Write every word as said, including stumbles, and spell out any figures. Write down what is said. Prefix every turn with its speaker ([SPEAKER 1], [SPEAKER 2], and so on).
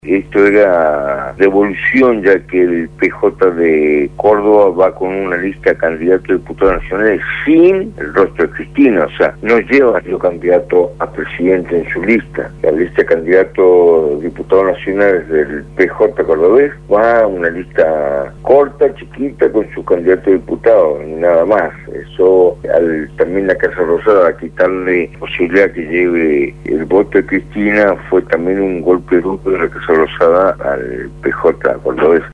[SPEAKER 1] Esto era revolución, ya que el P J de Córdoba va con una lista de candidatos a diputados nacionales sin el rostro de Cristina, o sea, no lleva a su candidato a presidente en su lista. La lista de candidatos a diputados nacionales del P J cordobés va a una lista corta, chiquita, con su candidato a diputado, y nada más. Eso, al, también la Casa Rosada, a quitarle posibilidad que lleve el voto de Cristina, fue también un golpe duro de la Casa Rosada al P J cordobés.